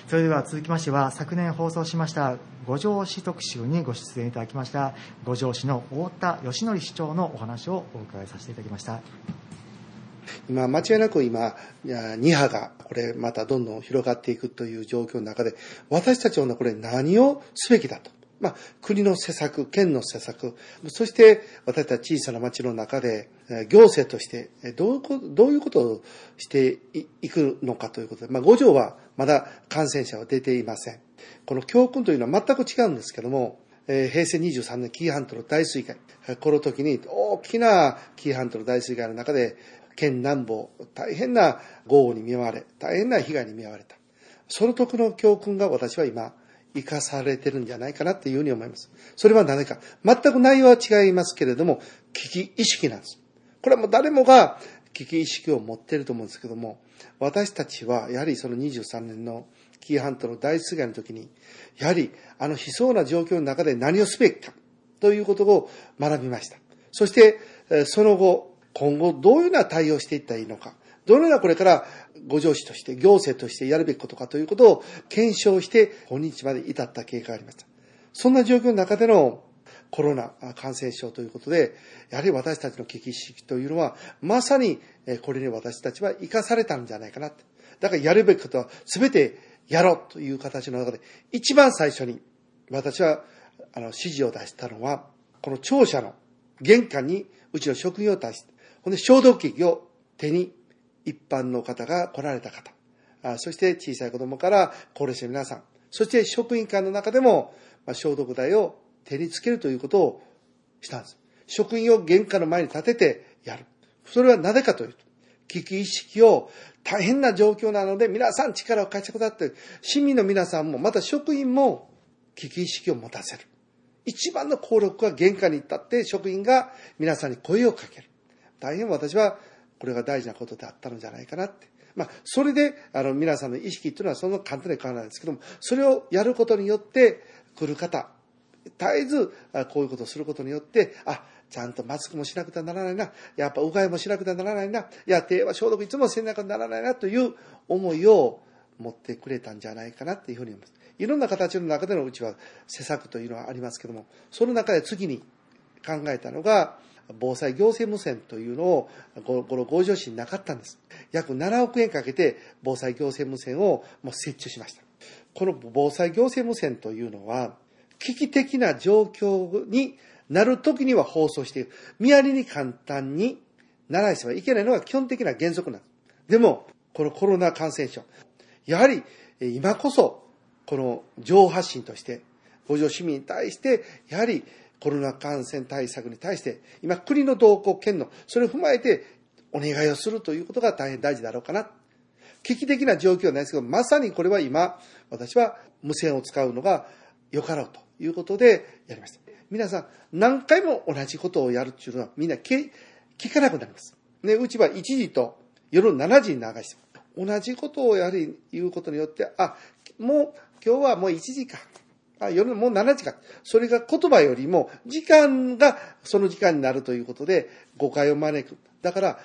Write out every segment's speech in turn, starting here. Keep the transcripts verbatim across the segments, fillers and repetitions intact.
それでは続きましては、昨年放送しました五条市特集にご出演いただきました五条市の太田義則市長のお話をお伺いさせていただきました。 今間違いなく今に波がこれまたどんどん広がっていくという状況の中で、私たちはこれ何をすべきだと、まあ、国の施策、県の施策、そして私たち小さな町の中で行政としてどういうこと、どういうことをしていくのかということで、まあ、五条はまだ感染者は出ていません。この教訓というのは全く違うんですけども、えー、平成にじゅうさんねん紀伊半島の大水害、この時に大きな紀伊半島の大水害の中で県南部大変な豪雨に見舞われ、大変な被害に見舞われた。その時の教訓が私は今生かされてるんじゃないかなっていうふうに思います。それは何か、全く内容は違いますけれども、危機意識なんです。これはもう誰もが危機意識を持っていると思うんですけども、私たちはやはりそのにじゅうさんねんの紀伊半島の大水害の時に、やはりあの悲壮な状況の中で何をすべきかということを学びました。そしてその後、今後どういうような対応をしていったらいいのか、どのようなこれから五条市として行政としてやるべきことかということを検証して今日まで至った経過がありました。そんな状況の中でのコロナ感染症ということで、やはり私たちの危機意識というのはまさにこれに私たちは生かされたんじゃないかな。だからやるべきことは全てやろうという形の中で、一番最初に私はあの指示を出したのは、この庁舎の玄関にうちの職員を出して、ほんで消毒液を手に一般の方が来られた方、あそして小さい子供から高齢者の皆さん、そして職員間の中でも消毒剤を手につけるということをしたんです。職員を玄関の前に立ててやる。それはなぜかというと、危機意識を大変な状況なので皆さん力を貸してくださって、市民の皆さんもまた職員も危機意識を持たせる。一番の効力は玄関に立って職員が皆さんに声をかける。大変私はこれが大事なことであったのじゃないかなって。まあ、それで、あの、皆さんの意識というのはそんな簡単に変わらないですけども、それをやることによって来る方、絶えずこういうことをすることによって、あ、ちゃんとマスクもしなくてはならないな、やっぱうがいもしなくてはならないな、いや、手は消毒いつもせなくてはならないなという思いを持ってくれたんじゃないかなっていうふうに思います。いろんな形の中でのうちは施策というのはありますけども、その中で次に考えたのが、防災行政無線というのをこの五条市になかったんです。約ななおくえんかけて防災行政無線をもう設置しました。この防災行政無線というのは危機的な状況になるときには放送している。身やりに簡単にならしてはいけないのが基本的な原則なんです。でもこのコロナ感染症、やはり今こそこの情報発信として五条市民に対してやはりコロナ感染対策に対して、今国の動向、県の、それを踏まえてお願いをするということが大変大事だろうかな。危機的な状況はないですけど、まさにこれは今、私は無線を使うのがよかろうということでやりました。皆さん、何回も同じことをやるっていうのはみんな聞かなくなります。ね、うちはいちじと夜のしちじに流して、同じことをやはり言うことによって、あ、もう今日はもういちじか。あ、夜のもうしちじか。それが言葉よりも時間がその時間になるということで誤解を招く。だから、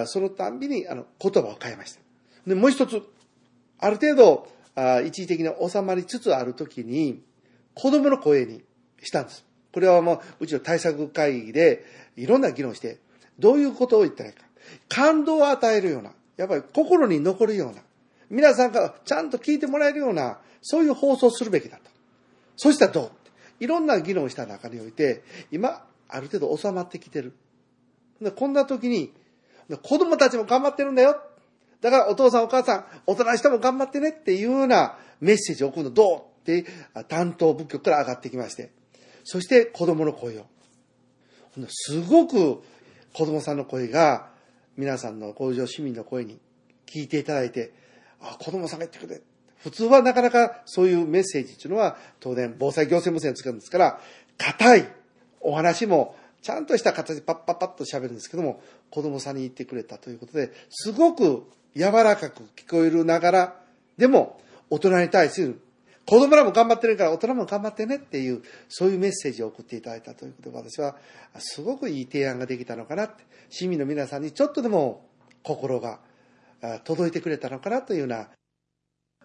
そのたんびにあの言葉を変えました。で、もう一つ、ある程度、一時的に収まりつつあるときに、子供の声にしたんです。これはもう、うちの対策会議でいろんな議論して、どういうことを言ったらいいか。感動を与えるような、やっぱり心に残るような、皆さんからちゃんと聞いてもらえるような、そういう放送をするべきだと。そしたらどう？いろんな議論をした中において、今、ある程度収まってきてる。でこんな時に、子供たちも頑張ってるんだよ。だからお父さんお母さん、大人の人も頑張ってねっていうようなメッセージを送るのどうって担当部局から上がってきまして、そして子供の声を。すごく子供さんの声が皆さんの五条市民の声に聞いていただいて、あ、子供さんが言ってくれ。普通はなかなかそういうメッセージっていうのは当然防災行政無線を使うんですから、硬いお話もちゃんとした形でパッパッパッと喋るんですけども、子供さんに言ってくれたということで、すごく柔らかく聞こえるながら、でも大人に対する、子供らも頑張ってるから大人も頑張ってねっていう、そういうメッセージを送っていただいたということで、私はすごくいい提案ができたのかなって、市民の皆さんにちょっとでも心が届いてくれたのかなというような、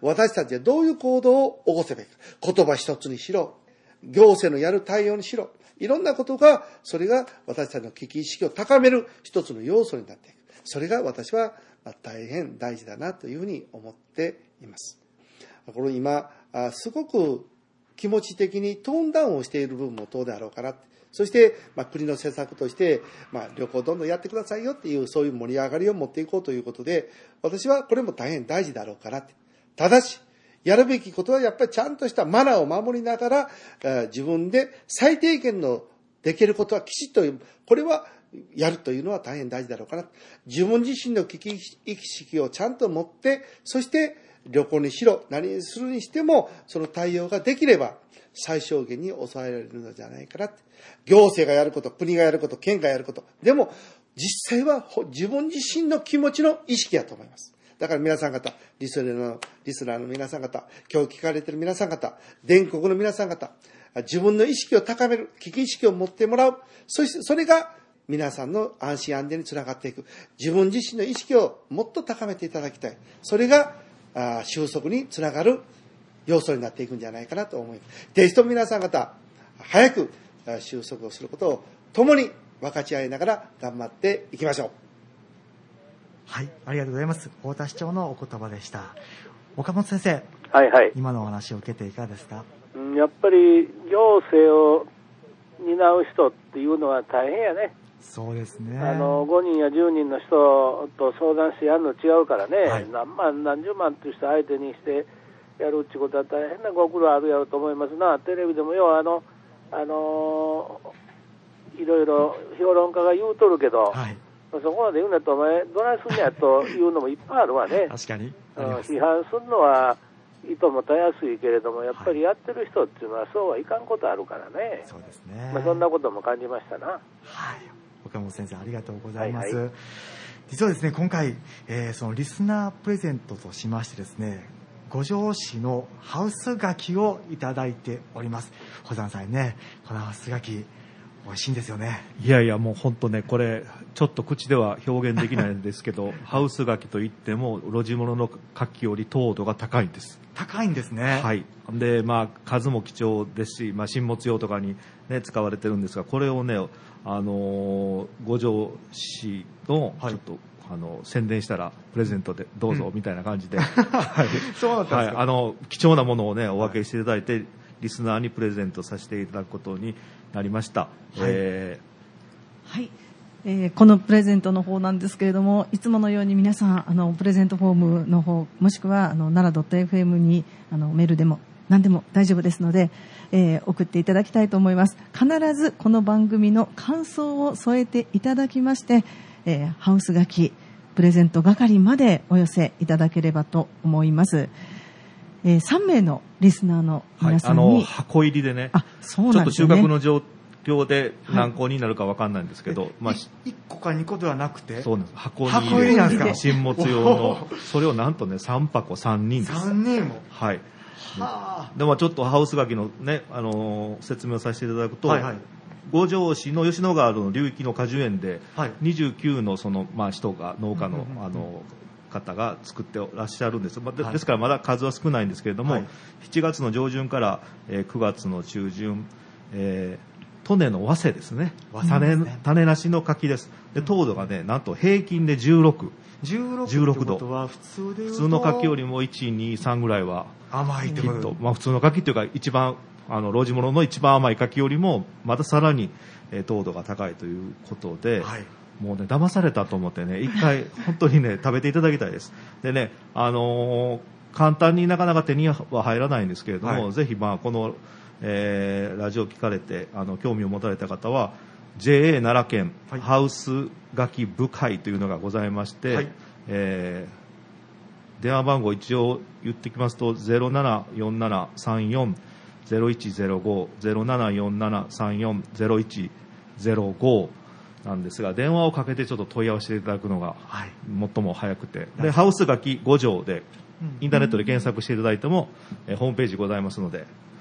私たちはどういう行動を起こせばいいか。言葉一つにしろ、行政のやる対応にしろ、いろんなことが、それが私たちの危機意識を高める一つの要素になっていく。それが私は大変大事だなというふうに思っています。これ今、すごく気持ち的にトーンダウンをしている部分もどうであろうかな。そして、まあ、国の政策として、まあ、旅行どんどんやってくださいよっていう、そういう盛り上がりを持っていこうということで、私はこれも大変大事だろうかなって。ただし、やるべきことはやっぱりちゃんとしたマナーを守りながら、自分で最低限のできることはきちっと、これはやるというのは大変大事だろうかな。自分自身の危機意識をちゃんと持って、そして旅行にしろ、何にするにしても、その対応ができれば、最小限に抑えられるのじゃないかなって。行政がやること、国がやること、県がやること。でも、実際は自分自身の気持ちの意識だと思います。だから皆さん方、リスナーの、リスナーの皆さん方、今日聞かれている皆さん方、全国の皆さん方、自分の意識を高める、危機意識を持ってもらう。そして、それが皆さんの安心安全につながっていく。自分自身の意識をもっと高めていただきたい。それが、あ収束につながる要素になっていくんじゃないかなと思います。ぜひとも皆さん方、早く収束をすることを共に分かち合いながら頑張っていきましょう。 はい、ありがとうございます。太田市長のお言葉でした。岡本先生、 はいはい、 今のお話を受けていかがですか？ やっぱり行政を担う人っていうのは大変やね。 そうですね。 あのごにんやじゅうにんの人と相談してやるの違うからね、はい、何万何十万という人相手にしてやるってことは大変なご苦労あるやろうと思いますな。テレビでもようあのあのいろいろ評論家が言うとるけど、はい、そこまで言うんだとお前どないすんねやというのもいっぱいあるわね。 確かにあの批判するのは意図もたやすいけれども、やっぱりやってる人っていうのはそうはいかんことあるからね。 そうですね。 まあ、そんなことも感じましたな。 はい。岡本先生ありがとうございます。はいはい、実はですね、今回、えー、そのリスナープレゼントとしましてですね、五条市のハウス柿をいただいております。保山さんね、このハウス柿美味しいんですよね。 いやいや、もう本当ね、これちょっと口では表現できないんですけどハウス柿といっても露地物の柿より糖度が高いんです。 高いんですね。 はい。で、まあ数も貴重ですし、まあ、進物用とかに、ね、使われてるんですが、これをね、あの五条市のちょっと、はい、あの宣伝したらプレゼントでどうぞ、うん、みたいな感じで、はい、 そうだったんですか。はい、 あの貴重なものをねお分けしていただいて、はい、リスナーにプレゼントさせていただくことになりました。はい、えーはいえー、このプレゼントの方なんですけれども、いつものように皆さんあのプレゼントフォームの方、もしくはあの奈良 .fm にあのメールでも何でも大丈夫ですので、えー、送っていただきたいと思います。必ずこの番組の感想を添えていただきまして、えー、ハウス柿プレゼント係までお寄せいただければと思います。えー、さんめいのリスナーの皆さんに、 はい、あの箱入りでね、 あ、そうなんですね、 ちょっと収穫の状況で何個になるか分かんないんですけど、はい、まあ、 いっこかにこではなくて、 そうなんです、箱に箱入りなんですか。 新物用のそれをなんとねさんぱこさんにんです。 さんにんも、 はい。 はあ、 でもちょっとハウス柿のね、あのー、説明をさせていただくと、はいはい、五条市の吉野川の流域の果樹園でにじゅうきゅうのその、まあ、人が農家の、あの方が作ってらっしゃるんです。まあ、でですからまだ数は少ないんですけれども、はい、しちがつの上旬から、えー、くがつの中旬、えー、利根の早生ですね。種、ね、種なしの柿です。で糖度がね、なんと平均でじゅうろく。 じゅうろく, じゅうろくど。普通で普通の柿よりもいち、に、さんぐらいは甘いってこと。 まあ、普通の柿っていうか一番あの露地物の一番甘い柿よりもまたさらに、えー、糖度が高いということで、はい、もうね騙されたと思ってね一回本当にね食べていただきたいです。でね、あのー、簡単になかなか手には入らないんですけれども、はい、ぜひまあこの、えー、ラジオを聞かれてあの興味を持たれた方は ジェーエー 奈良県、はい、ハウス柿部会というのがございまして、はい、えー、電話番号一応言ってきますと ゼロななよんななさんよんゼロいちゼロご ゼロななよんななさんよんゼロいちゼロごなんですが、電話をかけてちょっと問い合わせていただくのが最も早くて、はい、でハウス柿五条でインターネットで検索していただいても、うん、えホームページございますので、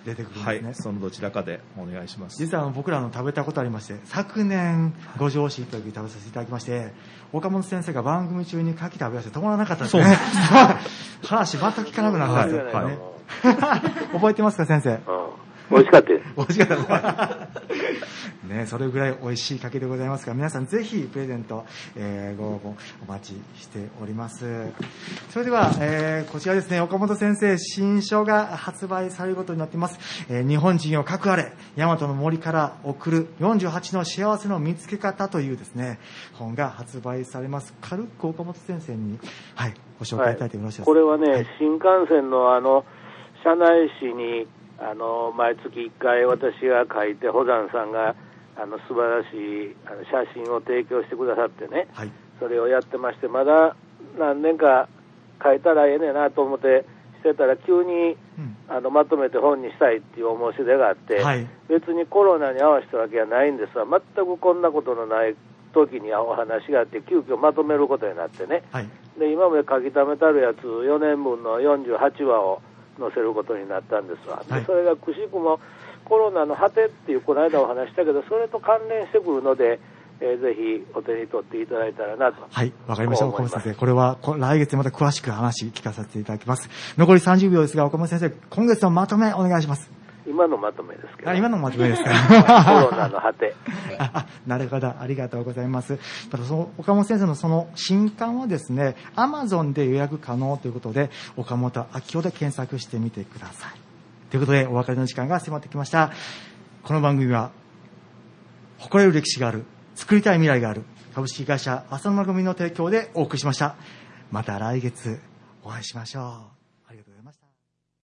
出てくるんですね。 はい、そのどちらかでお願いします。 実はあの僕らの食べたことありまして、昨年五条市という時食べさせていただきまして、岡本先生が番組中に牡蠣食べさせて止まらなかったですね。話全く聞かなくなったんですよ、はいはい、覚えてますか先生？ 美味しかったです。 美味しかったね、それぐらい美味しい牡蠣でございますから、皆さんぜひプレゼント、えー、ご応募お待ちしております。それでは、えー、こちらですね、岡本先生新書が発売されることになっています。えー、日本人をかくあれ、大和の森から送るよんじゅうはちの幸せの見つけ方というですね、本が発売されます。軽く岡本先生に、はい、ご紹介いただいてよろしいですか？ はい、これはね、 はい、 新幹線のあの車内紙にあの毎月いっかい私が書いて、保山さんがあの素晴らしいあの写真を提供してくださってね、はい、それをやってまして、まだ何年か書いたらええねんなと思ってしてたら、急に、うん、あのまとめて本にしたいっていう申し出があって、はい、別にコロナに合わせたわけはないんですが、全くこんなことのない時にお話があって、急遽まとめることになってね、はい、で今まで書き溜めたるやつよねんぶんのよんじゅうはちわを載せることになったんですわ。で、それがくしくもコロナの果てっていうこの間お話したけど、それと関連してくるので、えー、ぜひお手に取っていただいたらなと。 はい、わかりました。岡本先生、これは来月また詳しく話聞かせていただきます。残りさんじゅうびょうですが、岡本先生、今月のまとめお願いします。 今のまとめですけど。 あ、今のまとめですか。 コロナの果て。 あ、なるほど。ありがとうございます。またその岡本先生のその新刊はですね、アマゾンで予約可能ということで、岡本明夫で検索してみてください。ということで、お別れの時間が迫ってきました。この番組は、誇れる歴史がある、作りたい未来がある、株式会社浅沼組の提供でお送りしました。また来月お会いしましょう。